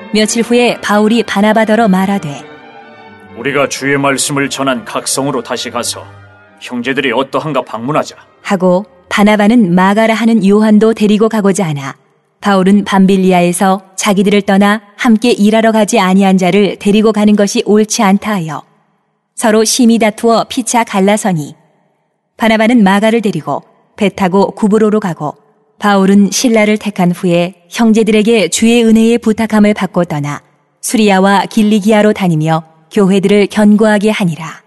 며칠 후에 바울이 바나바더러 말하되 우리가 주의 말씀을 전한 각성으로 다시 가서 형제들이 어떠한가 방문하자 하고 바나바는 마가라 하는 요한도 데리고 가고자 하나 바울은 밤빌리아에서 자기들을 떠나 함께 일하러 가지 아니한 자를 데리고 가는 것이 옳지 않다 하여 서로 심히 다투어 피차 갈라서니 바나바는 마가를 데리고 배 타고 구브로로 가고 바울은 실라를 택한 후에 형제들에게 주의 은혜의 부탁함을 받고 떠나 수리아와 길리기아로 다니며 교회들을 견고하게 하니라.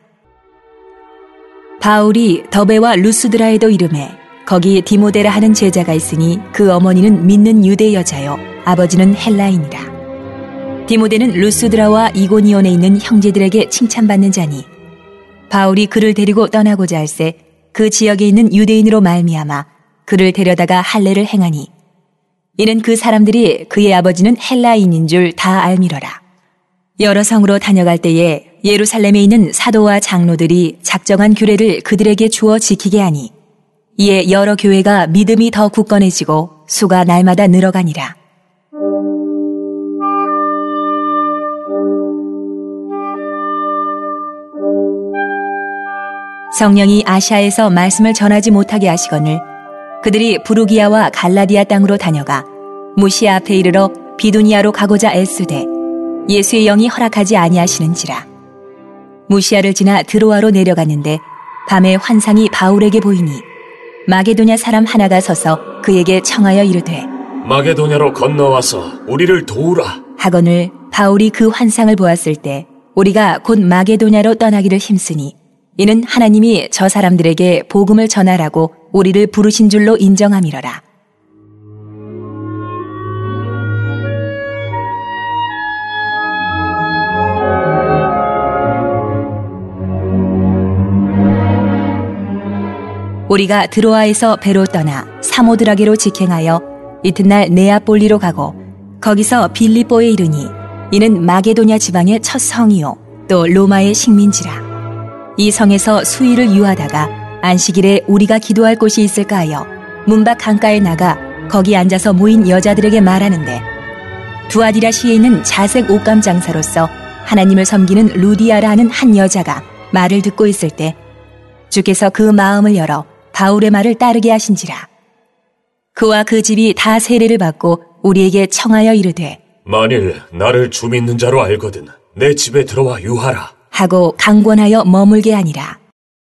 바울이 더베와 루스드라에도 이르매 거기 디모데라 하는 제자가 있으니 그 어머니는 믿는 유대 여자요 아버지는 헬라인이라. 디모데는 루스드라와 이고니온에 있는 형제들에게 칭찬받는 자니 바울이 그를 데리고 떠나고자 할새 그 지역에 있는 유대인으로 말미암아 그를 데려다가 할례를 행하니 이는 그 사람들이 그의 아버지는 헬라인인 줄 다 알미러라. 여러 성으로 다녀갈 때에 예루살렘에 있는 사도와 장로들이 작정한 규례를 그들에게 주어 지키게 하니 이에 여러 교회가 믿음이 더 굳건해지고 수가 날마다 늘어가니라. 성령이 아시아에서 말씀을 전하지 못하게 하시거늘 그들이 부르기아와 갈라디아 땅으로 다녀가 무시아 앞에 이르러 비두니아로 가고자 애쓰되 예수의 영이 허락하지 아니하시는지라. 무시아를 지나 드로아로 내려갔는데 밤에 환상이 바울에게 보이니 마게도냐 사람 하나가 서서 그에게 청하여 이르되 마게도냐로 건너와서 우리를 도우라 하거늘 바울이 그 환상을 보았을 때 우리가 곧 마게도냐로 떠나기를 힘쓰니 이는 하나님이 저 사람들에게 복음을 전하라고 우리를 부르신 줄로 인정함이러라. 우리가 드로아에서 배로 떠나 사모드라게로 직행하여 이튿날 네아폴리로 가고 거기서 빌립보에 이르니 이는 마게도냐 지방의 첫 성이요 또 로마의 식민지라. 이 성에서 수일을 유하다가 안식일에 우리가 기도할 곳이 있을까 하여 문밖 강가에 나가 거기 앉아서 모인 여자들에게 말하는데 두아디라시에 있는 자색 옷감 장사로서 하나님을 섬기는 루디아라 하는 한 여자가 말을 듣고 있을 때 주께서 그 마음을 열어 바울의 말을 따르게 하신지라. 그와 그 집이 다 세례를 받고 우리에게 청하여 이르되 만일 나를 주 믿는 자로 알거든 내 집에 들어와 유하라 하고 강권하여 머물게 하니라.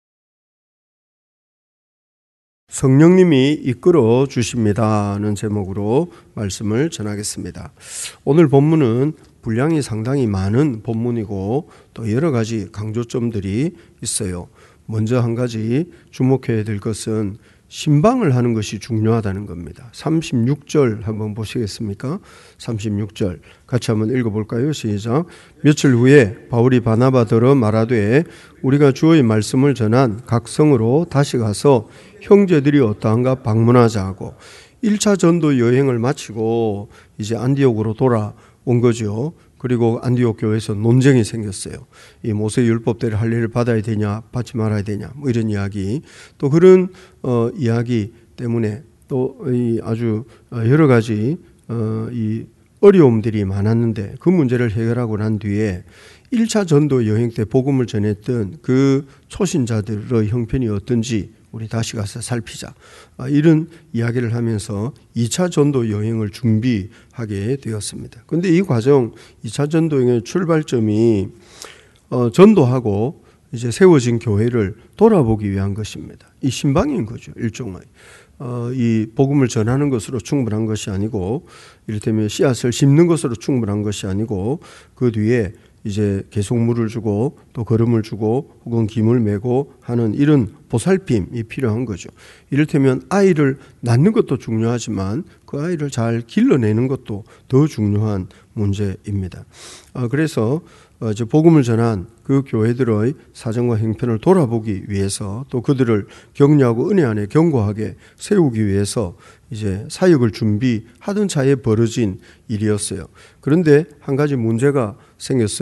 성령님이 이끌어 주십니다는 제목으로 말씀을 전하겠습니다. 오늘 본문은 분량이 상당히 많은 본문이고 또 여러 가지 강조점들이 있어요. 먼저 한 가지 주목해야 될 것은 신방을 하는 것이 중요하다는 겁니다. 36절 한번 보시겠습니까? 36절 같이 한번 읽어볼까요? 시작. 며칠 후에 바울이 바나바더러 말하되 우리가 주의 말씀을 전한 각 성으로 다시 가서 형제들이 어떠한가 방문하자 하고 1차 전도 여행을 마치고 이제 안디옥으로 돌아온 거죠. 그리고 안디옥 교회에서 논쟁이 생겼어요. 이 모세 율법대로 할례를 받아야 되냐, 받지 말아야 되냐, 뭐 이런 이야기. 또 그런 이야기 때문에 또 이 아주 여러 가지 이 어려움들이 많았는데 그 문제를 해결하고 난 뒤에 1차 전도 여행 때 복음을 전했던 그 초신자들의 형편이 어떤지 우리 다시 가서 살피자. 이런 이야기를 하면서 2차 전도 여행을 준비하게 되었습니다. 그런데 이 과정 2차 전도 여행의 출발점이 전도하고 이제 세워진 교회를 돌아보기 위한 것입니다. 이 신방인 거죠. 일종의. 이 복음을 전하는 것으로 충분한 것이 아니고 이를테면 씨앗을 심는 것으로 충분한 것이 아니고 그 뒤에 이제 계속 물을 주고 또 거름을 주고 혹은 김을 메고 하는 이런 보살핌이 필요한 거죠. 이를테면 아이를 낳는 것도 중요하지만 그 아이를 잘 길러내는 것도 더 중요한 문제입니다. 그래서 이제 복음을 전한 그 교회들의 사정과 형편을 돌아보기 위해서 또 그들을 격려하고 은혜 안에 견고하게 세우기 위해서 이제 사역을 준비하던 차에 벌어진 일이었어요. 그런데 한 가지 문제가 생겼어요.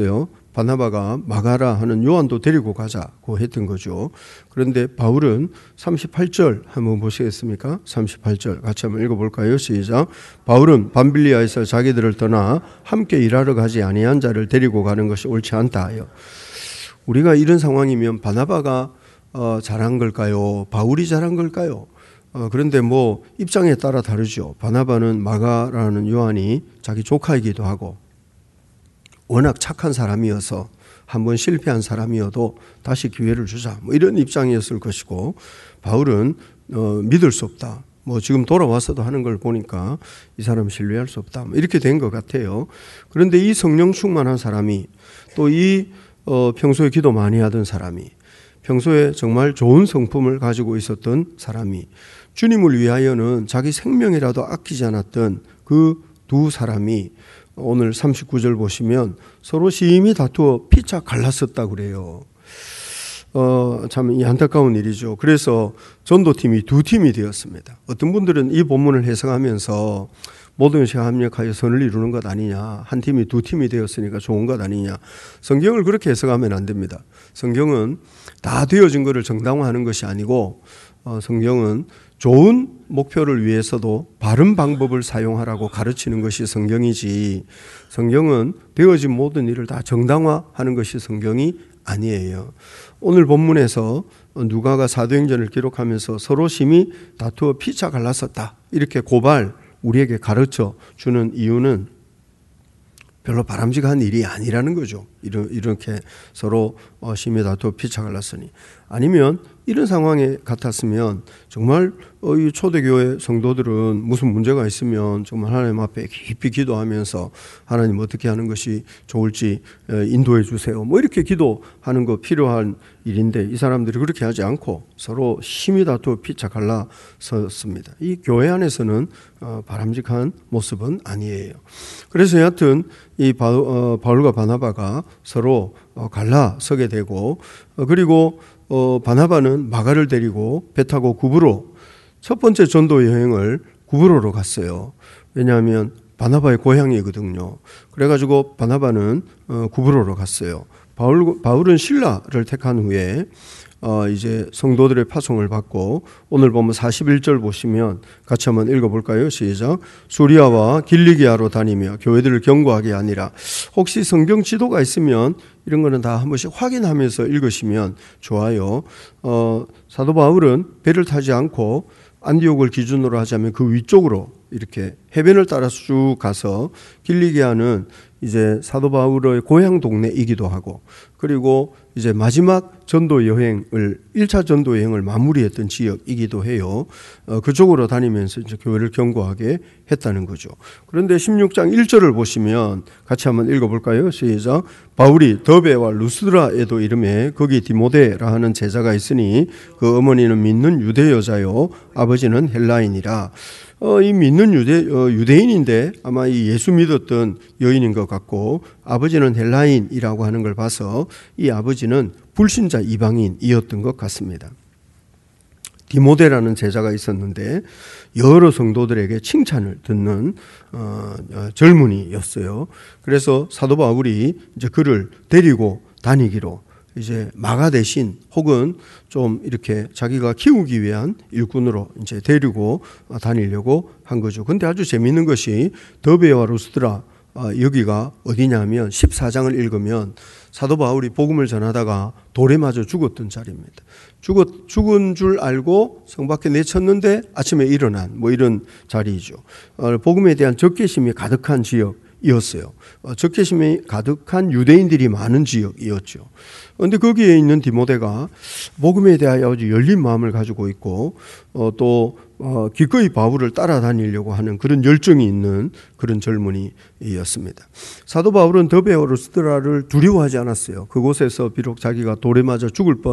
바나바가 마가라 하는 요한도 데리고 가자고 했던 거죠. 그런데 바울은 38절 한번 보시겠습니까? 38절 같이 한번 읽어볼까요? 시작. 바울은 밤빌리아에서 자기들을 떠나 함께 일하러 가지 아니한 자를 데리고 가는 것이 옳지 않다 하여. 우리가 이런 상황이면 바나바가 잘한 걸까요? 바울이 잘한 걸까요? 그런데 뭐 입장에 따라 다르죠. 바나바는 마가라는 요한이 자기 조카이기도 하고 워낙 착한 사람이어서 한번 실패한 사람이어도 다시 기회를 주자 뭐 이런 입장이었을 것이고, 바울은 믿을 수 없다. 뭐 지금 돌아와서도 하는 걸 보니까 이 사람 신뢰할 수 없다. 뭐 이렇게 된 것 같아요. 그런데 이 성령 충만한 사람이 또 이 평소에 기도 많이 하던 사람이, 평소에 정말 좋은 성품을 가지고 있었던 사람이, 주님을 위하여는 자기 생명이라도 아끼지 않았던 그 두 사람이 오늘 39절 보시면 서로 심히 다투어 피차 갈랐었다고 그래요. 참 안타까운 일이죠. 그래서 전도팀이 두 팀이 되었습니다. 어떤 분들은 이 본문을 해석하면서 모든 것이 합력하여 선을 이루는 것 아니냐, 한 팀이 두 팀이 되었으니까 좋은 것 아니냐. 성경을 그렇게 해석하면 안 됩니다. 성경은 다 되어진 것을 정당화하는 것이 아니고, 성경은 좋은 목표를 위해서도 바른 방법을 사용하라고 가르치는 것이 성경이지, 성경은 되어진 모든 일을 다 정당화하는 것이 성경이 아니에요. 오늘 본문에서 누가가 사도행전을 기록하면서 서로 심히 다투어 피차 갈랐었다 이렇게 고발 우리에게 가르쳐 주는 이유는 별로 바람직한 일이 아니라는 거죠. 이렇게 서로 심히 다투어 피차 갈랐으니. 아니면 이런 상황에 같았으면 정말 이 초대교회 성도들은 무슨 문제가 있으면 정말 하나님 앞에 깊이 기도하면서 하나님 어떻게 하는 것이 좋을지 인도해 주세요. 뭐 이렇게 기도하는 거 필요한 일인데 이 사람들이 그렇게 하지 않고 서로 심히 다투어 피차 갈라섰습니다. 이 교회 안에서는 바람직한 모습은 아니에요. 그래서 여하튼 이 바울과 바나바가 서로 갈라서게 되고, 그리고 바나바는 마가를 데리고 배 타고 구브로, 첫 번째 전도 여행을 구브로로 갔어요. 왜냐하면 바나바의 고향이거든요. 그래가지고 바나바는 구브로로 갔어요. 바울은 신라를 택한 후에 이제 성도들의 파송을 받고, 오늘 보면 41절 보시면 같이 한번 읽어볼까요? 시작. 수리아와 길리기아로 다니며 교회들을 경고하게 아니라, 혹시 성경 지도가 있으면 이런 거는 다 한 번씩 확인하면서 읽으시면 좋아요. 사도 바울은 배를 타지 않고 안디옥을 기준으로 하자면 그 위쪽으로 이렇게 해변을 따라서 쭉 가서, 길리기아는 이제 사도 바울의 고향 동네이기도 하고, 그리고 이제 마지막 전도 여행을 1차 전도 여행을 마무리했던 지역이기도 해요. 그쪽으로 다니면서 이제 교회를 경고하게 했다는 거죠. 그런데 16장 1절을 보시면 같이 한번 읽어볼까요? 시작. 바울이 더베와 루스드라에도 이름에 거기 디모데라 하는 제자가 있으니 그 어머니는 믿는 유대 여자요 아버지는 헬라인이라. 이 믿는 유대인인데 아마 이 예수 믿었던 여인인 것 같고, 아버지는 헬라인이라고 하는 걸 봐서 이 아버지는 불신자 이방인이었던 것 같습니다. 디모데라는 제자가 있었는데 여러 성도들에게 칭찬을 듣는 젊은이였어요. 그래서 사도 바울이 이제 그를 데리고 다니기로, 이제 마가 대신 혹은 좀 이렇게 자기가 키우기 위한 일꾼으로 이제 데리고 다니려고 한 거죠. 근데 아주 재미있는 것이 더베와 루스드라, 여기가 어디냐면 14장을 읽으면 사도 바울이 복음을 전하다가 돌에 맞아 죽었던 자리입니다. 죽은 줄 알고 성 밖에 내쳤는데 아침에 일어난 뭐 이런 자리이죠. 복음에 대한 적개심이 가득한 지역이었어요. 적개심이 가득한 유대인들이 많은 지역이었죠. 그런데 거기에 있는 디모데가 복음에 대하여 아주 열린 마음을 가지고 있고, 또 기꺼이 바울을 따라다니려고 하는 그런 열정이 있는 그런 젊은이였습니다. 사도 바울은 더베와 루스드라를 두려워하지 않았어요. 그곳에서 비록 자기가 돌에 맞아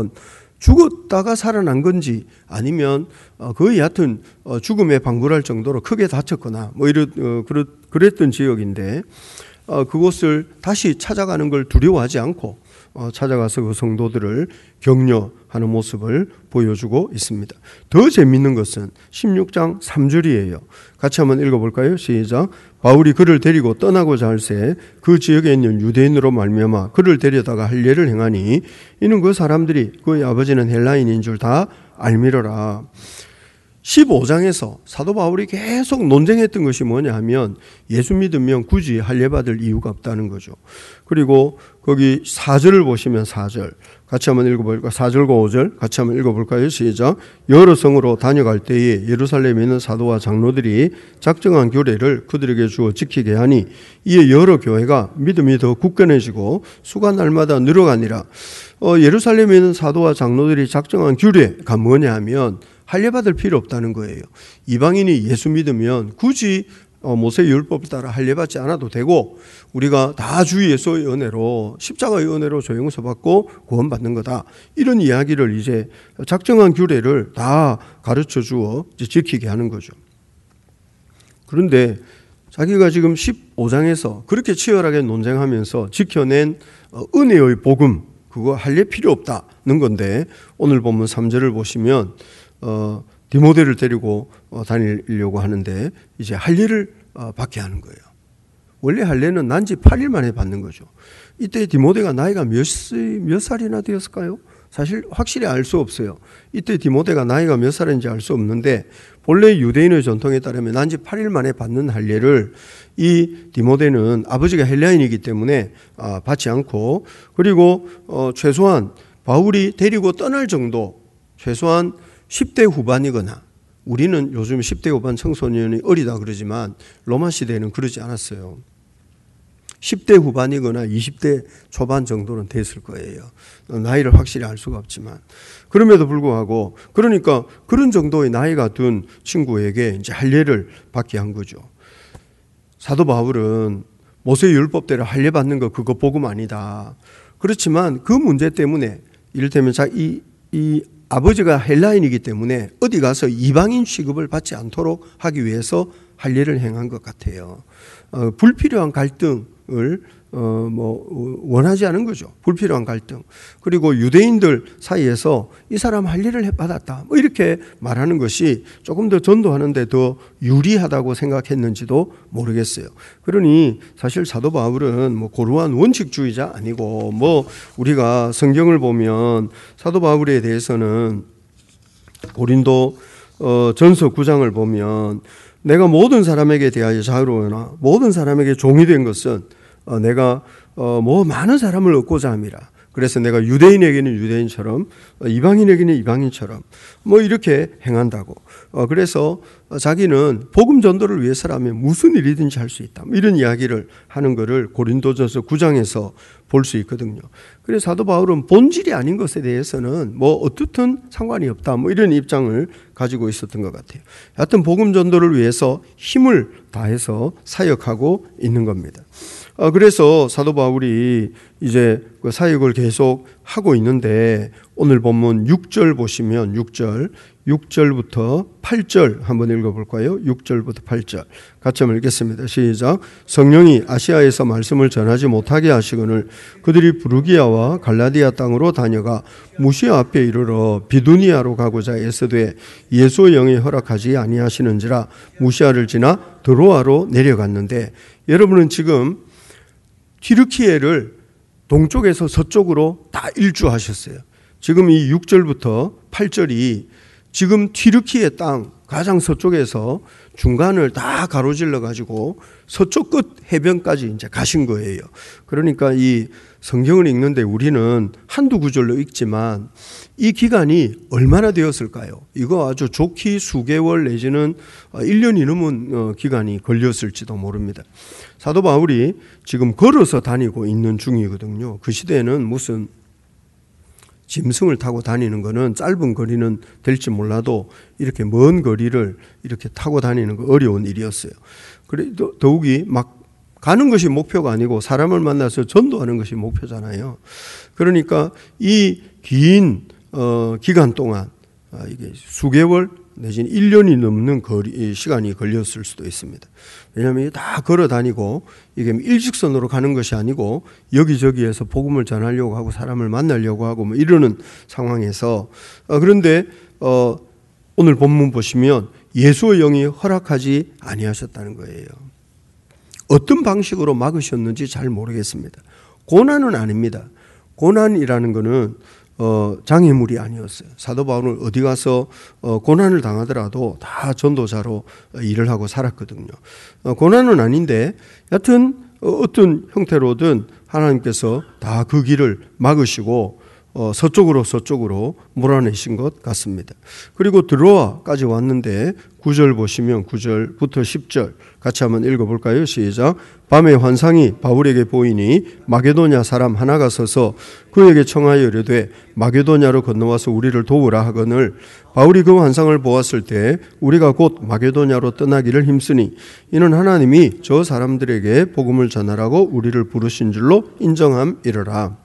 죽었다가 살아난 건지, 아니면 거의 얕은 죽음에 방불할 정도로 크게 다쳤거나 뭐 그랬던 지역인데, 그곳을 다시 찾아가는 걸 두려워하지 않고 찾아가서 그 성도들을 격려하는 모습을 보여주고 있습니다. 더 재밌는 것은 16장 3절이에요. 같이 한번 읽어볼까요? 시작. 바울이 그를 데리고 떠나고자 할새 그 지역에 있는 유대인으로 말미암아 그를 데려다가 할례를 행하니 이는 그 사람들이 그의 아버지는 헬라인인 줄 다 알미러라. 15장에서 사도 바울이 계속 논쟁했던 것이 뭐냐 하면 예수 믿으면 굳이 할례 받을 이유가 없다는 거죠. 그리고 거기 4절을 보시면 4절 같이 한번 읽어볼까요? 4절과 5절 같이 한번 읽어볼까요? 시작. 여러 성으로 다녀갈 때에 예루살렘에 있는 사도와 장로들이 작정한 규례를 그들에게 주어 지키게 하니 이에 여러 교회가 믿음이 더 굳건해지고 수가 날마다 늘어가니라. 예루살렘에 있는 사도와 장로들이 작정한 규례가 뭐냐 하면 할례 받을 필요 없다는 거예요. 이방인이 예수 믿으면 굳이 모세의 율법을 따라 할례 받지 않아도 되고 우리가 다 주 예수의 은혜로 십자가의 은혜로 죄용서 받고 구원받는 거다. 이런 이야기를 이제 작정한 규례를 다 가르쳐 주어 지키게 하는 거죠. 그런데 자기가 지금 15장에서 그렇게 치열하게 논쟁하면서 지켜낸 은혜의 복음, 그거 할례 필요 없다는 건데 오늘 본문 3절을 보시면 디모데를 데리고 다니려고 하는데 이제 할례를 받게 하는 거예요. 원래 할례는 난지 8일 만에 받는 거죠. 이때 디모데가 나이가 몇 살이나 되었을까요? 사실 확실히 알 수 없어요. 이때 디모데가 나이가 몇 살인지 알 수 없는데 본래 유대인의 전통에 따르면 난지 8일 만에 받는 할례를 이 디모데는 아버지가 헬라인이기 때문에 받지 않고 그리고 최소한 바울이 데리고 떠날 정도 최소한 10대 후반이거나 우리는 요즘 10대 후반 청소년이 어리다 그러지만 로마 시대에는 그러지 않았어요. 10대 후반이거나 20대 초반 정도는 됐을 거예요. 나이를 확실히 알 수가 없지만 그럼에도 불구하고 그러니까 그런 정도의 나이가 든 친구에게 이제 할례를 받게 한 거죠. 사도 바울은 모세의 율법대로 할례 받는 거 그거 복음 아니다. 그렇지만 그 문제 때문에 이를테면 이 아버지가 헬라인이기 때문에 어디 가서 이방인 취급을 받지 않도록 하기 위해서 할례를 행한 것 같아요. 불필요한 갈등을 원하지 않은 거죠. 불필요한 갈등. 그리고 유대인들 사이에서 이 사람 할례를 받았다 이렇게 말하는 것이 조금 더 전도하는데 더 유리하다고 생각했는지도 모르겠어요. 그러니 사실 사도 바울은 고루한 원칙주의자 아니고 우리가 성경을 보면 사도 바울에 대해서는 고린도 전서 9장을 보면 내가 모든 사람에게 대하여 자유로우나 모든 사람에게 종이 된 것은 내가 많은 사람을 얻고자 함이라. 그래서 내가 유대인에게는 유대인처럼 이방인에게는 이방인처럼 이렇게 행한다고. 그래서 자기는 복음 전도를 위해서라면 무슨 일이든지 할 수 있다. 이런 이야기를 하는 것을 고린도전서 9장에서 볼 수 있거든요. 그래서 사도 바울은 본질이 아닌 것에 대해서는 어떻든 상관이 없다. 이런 입장을 가지고 있었던 것 같아요. 하여튼 복음 전도를 위해서 힘을 다해서 사역하고 있는 겁니다. 그래서 사도 바울이 이제 그 사역을 계속 하고 있는데 오늘 본문 6절 보시면 6절부터 8절 한번 읽어볼까요? 6절부터 8절 같이 한번 읽겠습니다. 시작. 성령이 아시아에서 말씀을 전하지 못하게 하시거늘 그들이 부르기아와 갈라디아 땅으로 다녀가 무시아 앞에 이르러 비두니아로 가고자 애쓰되 예수의 영이 허락하지 아니하시는지라 무시아를 지나 드로아로 내려갔는데 여러분은 지금 튀르키예를 동쪽에서 서쪽으로 다 일주하셨어요. 지금 이 6절부터 8절이 지금 튀르키예 땅 가장 서쪽에서 중간을 다 가로질러 가지고 서쪽 끝 해변까지 이제 가신 거예요. 그러니까 이 성경을 읽는데 우리는 한두 구절로 읽지만 이 기간이 얼마나 되었을까요? 이거 아주 좋기 수개월 내지는 1년이 넘은 기간이 걸렸을지도 모릅니다. 사도 바울이 지금 걸어서 다니고 있는 중이거든요. 그 시대에는 무슨 짐승을 타고 다니는 거는 짧은 거리는 될지 몰라도 이렇게 먼 거리를 이렇게 타고 다니는 거 어려운 일이었어요. 그래도 더욱이 막 가는 것이 목표가 아니고 사람을 만나서 전도하는 것이 목표잖아요. 그러니까 이 긴 기간 동안 이게 수개월 내지는 1년이 넘는 시간이 걸렸을 수도 있습니다. 왜냐하면 다 걸어 다니고 이게 일직선으로 가는 것이 아니고 여기저기에서 복음을 전하려고 하고 사람을 만나려고 하고 이러는 상황에서 그런데 오늘 본문 보시면 예수의 영이 허락하지 아니하셨다는 거예요. 어떤 방식으로 막으셨는지 잘 모르겠습니다. 고난은 아닙니다. 고난이라는 것은 장애물이 아니었어요. 사도 바울은 어디 가서 고난을 당하더라도 다 전도자로 일을 하고 살았거든요. 고난은 아닌데 여튼 어떤 형태로든 하나님께서 다 그 길을 막으시고 서쪽으로 몰아내신 것 같습니다. 그리고 드로아까지 왔는데 9절 보시면 9절부터 10절 같이 한번 읽어볼까요? 시작. 밤에 환상이 바울에게 보이니 마게도냐 사람 하나가 서서 그에게 청하여 이르되 마게도냐로 건너와서 우리를 도우라 하거늘 바울이 그 환상을 보았을 때 우리가 곧 마게도냐로 떠나기를 힘쓰니 이는 하나님이 저 사람들에게 복음을 전하라고 우리를 부르신 줄로 인정함이러라.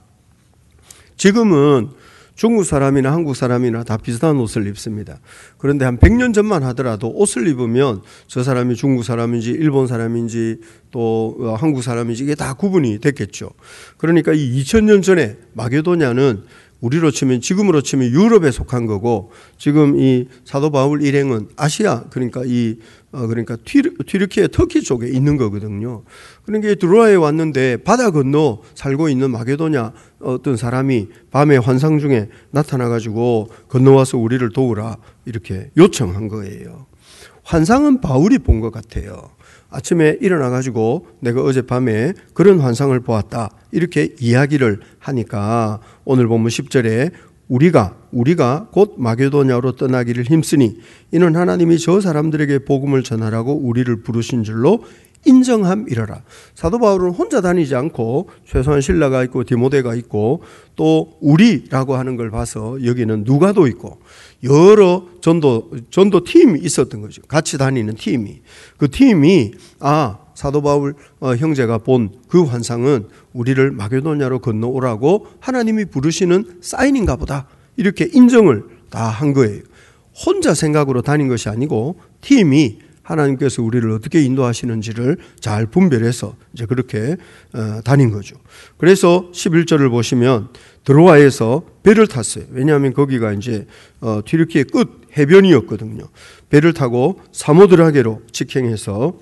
지금은 중국 사람이나 한국 사람이나 다 비슷한 옷을 입습니다. 그런데 한 100년 전만 하더라도 옷을 입으면 저 사람이 중국 사람인지 일본 사람인지 또 한국 사람인지 이게 다 구분이 됐겠죠. 그러니까 이 2000년 전에 마게도냐는 우리로 치면 지금으로 치면 유럽에 속한 거고 지금 이 사도 바울 일행은 아시아 그러니까 그러니까 튀르키예 터키 쪽에 있는 거거든요. 그러니까 드로아에 왔는데 바다 건너 살고 있는 마게도냐 어떤 사람이 밤에 환상 중에 나타나 가지고 건너와서 우리를 도우라 이렇게 요청한 거예요. 환상은 바울이 본 것 같아요. 아침에 일어나 가지고 내가 어젯밤에 그런 환상을 보았다 이렇게 이야기를 하니까 오늘 본문 10절에 우리가 곧 마게도냐로 떠나기를 힘쓰니 이는 하나님이 저 사람들에게 복음을 전하라고 우리를 부르신 줄로 인정함이러라. 사도 바울은 혼자 다니지 않고 최소한 실라가 있고 디모데가 있고 또 우리라고 하는 걸 봐서 여기는 누가도 있고 여러 전도 팀이 있었던 거죠. 같이 다니는 팀이. 그 팀이 사도 바울 형제가 본 그 환상은 우리를 마게도냐로 건너오라고 하나님이 부르시는 사인인가 보다. 이렇게 인정을 다 한 거예요. 혼자 생각으로 다닌 것이 아니고 팀이 하나님께서 우리를 어떻게 인도하시는지를 잘 분별해서 이제 그렇게 다닌 거죠. 그래서 11절을 보시면 드로아에서 배를 탔어요. 왜냐하면 거기가 이제 튀르키예 끝 해변이었거든요. 배를 타고 사모드라게로 직행해서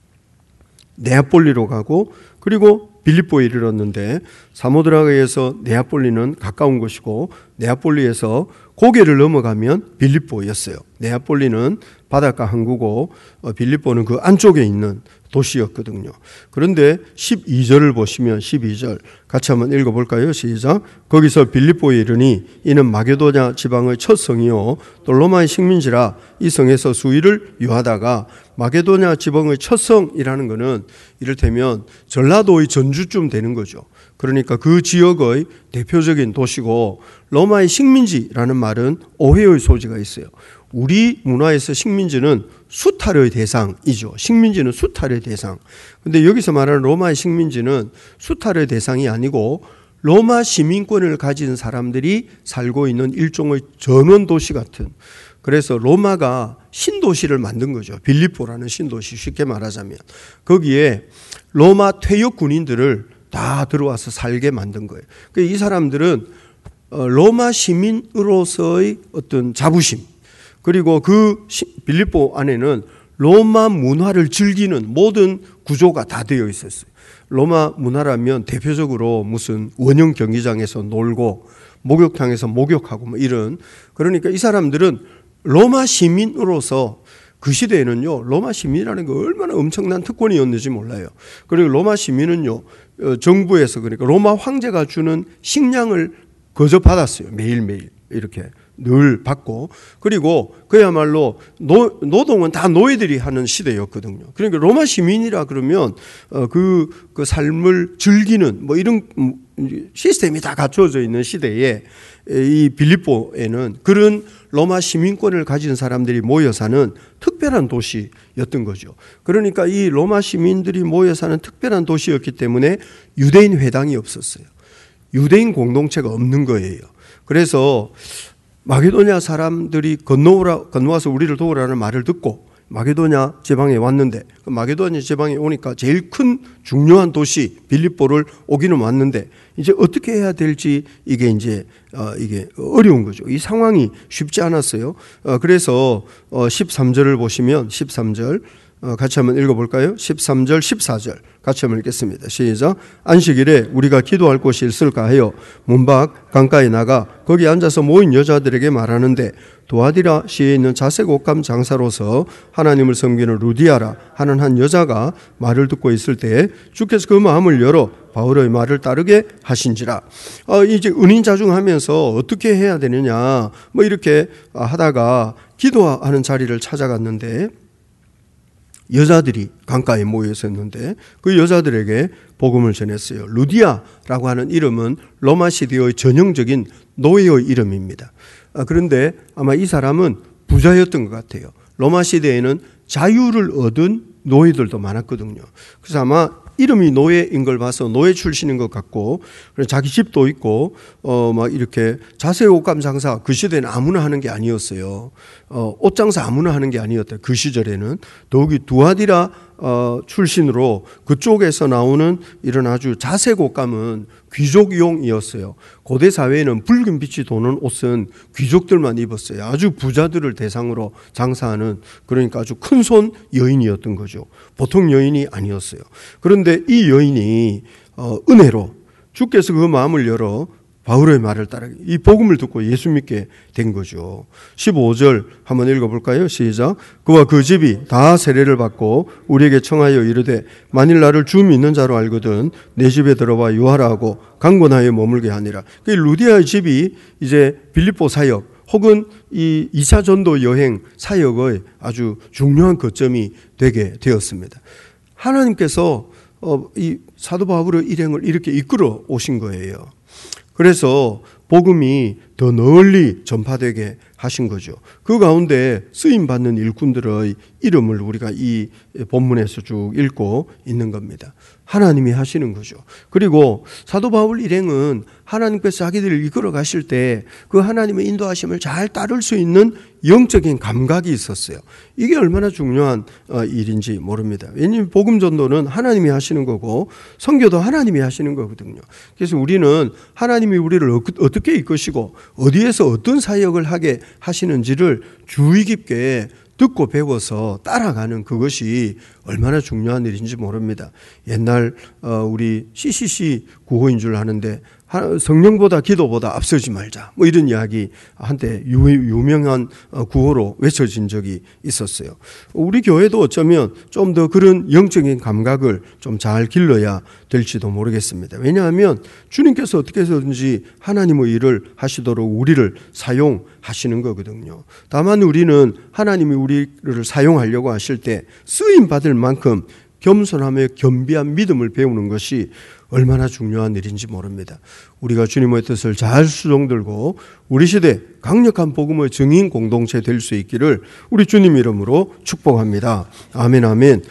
네아폴리로 가고 그리고 빌립보에 이르렀는데 사모드라게에서 네아폴리는 가까운 곳이고 네아폴리에서 고개를 넘어가면 빌립보였어요. 네아폴리는 바닷가 항구고 빌립보는 그 안쪽에 있는 도시였거든요. 그런데 12절을 보시면 12절 같이 한번 읽어볼까요? 시작. 거기서 빌립보에 이르니 이는 마게도냐 지방의 첫 성이요 또 로마의 식민지라 이 성에서 수일을 유하다가 마게도냐 지방의 첫 성이라는 것은 이를테면 전라도의 전주쯤 되는 거죠. 그러니까 그 지역의 대표적인 도시고 로마의 식민지라는 말은 오해의 소지가 있어요. 우리 문화에서 식민지는 수탈의 대상이죠. 식민지는 수탈의 대상. 근데 여기서 말하는 로마의 식민지는 수탈의 대상이 아니고 로마 시민권을 가진 사람들이 살고 있는 일종의 전원 도시 같은. 그래서 로마가 신도시를 만든 거죠. 빌립보라는 신도시 쉽게 말하자면. 거기에 로마 퇴역 군인들을 다 들어와서 살게 만든 거예요. 이 사람들은 로마 시민으로서의 어떤 자부심 그리고 그 빌립보 안에는 로마 문화를 즐기는 모든 구조가 다 되어 있었어요. 로마 문화라면 대표적으로 무슨 원형 경기장에서 놀고 목욕탕에서 목욕하고 뭐 이런 그러니까 이 사람들은 로마 시민으로서 그 시대에는요 로마 시민이라는 게 얼마나 엄청난 특권이었는지 몰라요. 그리고 로마 시민은요 정부에서 그러니까 로마 황제가 주는 식량을 거저 받았어요. 매일매일 이렇게 늘 받고 그리고 그야말로 노동은 다 노예들이 하는 시대였거든요. 그러니까 로마 시민이라 그러면 그 삶을 즐기는 뭐 이런 시스템이 다 갖춰져 있는 시대에 이 빌립보에는 그런 로마 시민권을 가진 사람들이 모여 사는 특별한 도시였던 거죠. 그러니까 이 로마 시민들이 모여 사는 특별한 도시였기 때문에 유대인 회당이 없었어요. 유대인 공동체가 없는 거예요. 그래서 마게도냐 사람들이 건너와서 우리를 도우라는 말을 듣고 마게도냐 지방에 왔는데 그 마게도냐 지방에 오니까 제일 큰 중요한 도시 빌립보를 오기는 왔는데 이제 어떻게 해야 될지 이게 어려운 거죠. 이 상황이 쉽지 않았어요. 그래서 13절을 보시면 13절 같이 한번 읽어볼까요? 13절 14절 같이 한번 읽겠습니다. 시작. 안식일에 우리가 기도할 곳이 있을까 하여 문 밖 강가에 나가 거기 앉아서 모인 여자들에게 말하는데 도아디라 시에 있는 자색 옷감 장사로서 하나님을 섬기는 루디아라 하는 한 여자가 말을 듣고 있을 때 주께서 그 마음을 열어 바울의 말을 따르게 하신지라. 이제 은인자중하면서 어떻게 해야 되느냐 뭐 이렇게 하다가 기도하는 자리를 찾아갔는데 여자들이 강가에 모여 있었는데 그 여자들에게 복음을 전했어요. 루디아라고 하는 이름은 로마 시대의 전형적인 노예의 이름입니다. 그런데 아마 이 사람은 부자였던 것 같아요. 로마 시대에는 자유를 얻은 노예들도 많았거든요. 그래서 아마 이름이 노예인 걸 봐서 노예 출신인 것 같고 자기 집도 있고 막 이렇게 자색 옷감 장사 그 시대는 아무나 하는 게 아니었어요. 옷 장사 아무나 하는 게 아니었다. 그 시절에는 더욱이 두아디라 출신으로 그쪽에서 나오는 이런 아주 자색 옷감은 귀족용이었어요. 고대 사회에는 붉은 빛이 도는 옷은 귀족들만 입었어요. 아주 부자들을 대상으로 장사하는 그러니까 아주 큰손 여인이었던 거죠. 보통 여인이 아니었어요. 그런데 이 여인이 은혜로 주께서 그 마음을 열어 바울의 말을 따르게 이 복음을 듣고 예수 믿게 된 거죠. 15절 한번 읽어볼까요? 시작. 그와 그 집이 다 세례를 받고 우리에게 청하여 이르되 만일 나를 주 믿는 자로 알거든 내 집에 들어와 유하라 하고 강권하여 머물게 하니라. 그 루디아의 집이 이제 빌립보 사역 혹은 이 2차 전도 여행 사역의 아주 중요한 거점이 되게 되었습니다. 하나님께서 이 사도 바울의 일행을 이렇게 이끌어 오신 거예요. 그래서 복음이 더 널리 전파되게 하신 거죠. 그 가운데 쓰임받는 일꾼들의 이름을 우리가 이 본문에서 쭉 읽고 있는 겁니다. 하나님이 하시는 거죠. 그리고 사도 바울 일행은 하나님께서 자기들을 이끌어 가실 때 그 하나님의 인도하심을 잘 따를 수 있는 영적인 감각이 있었어요. 이게 얼마나 중요한 일인지 모릅니다. 왜냐하면 복음 전도는 하나님이 하시는 거고 선교도 하나님이 하시는 거거든요. 그래서 우리는 하나님이 우리를 어떻게 이끄시고 어디에서 어떤 사역을 하게 하시는지를 주의 깊게 듣고 배워서 따라가는 그것이 얼마나 중요한 일인지 모릅니다. 옛날 우리 CCC 구호인 줄 아는데 성령보다 기도보다 앞서지 말자 뭐 이런 이야기 한때 유명한 구호로 외쳐진 적이 있었어요. 우리 교회도 어쩌면 좀 더 그런 영적인 감각을 좀 잘 길러야 될지도 모르겠습니다. 왜냐하면 주님께서 어떻게 해서든지 하나님의 일을 하시도록 우리를 사용하시는 거거든요. 다만 우리는 하나님이 우리를 사용하려고 하실 때 쓰임 받을 만큼 겸손하며 겸비한 믿음을 배우는 것이 얼마나 중요한 일인지 모릅니다. 우리가 주님의 뜻을 잘 수종들고 우리 시대 강력한 복음의 증인 공동체 될 수 있기를 우리 주님 이름으로 축복합니다. 아멘 아멘.